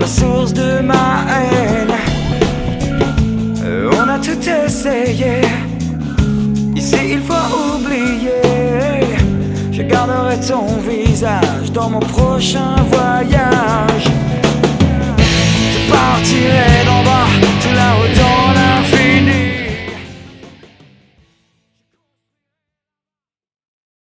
la source de ma haine. On a tout essayé, ici il faut oublier. Je garderai ton visage dans mon prochain voyage. Je partirai d'en bas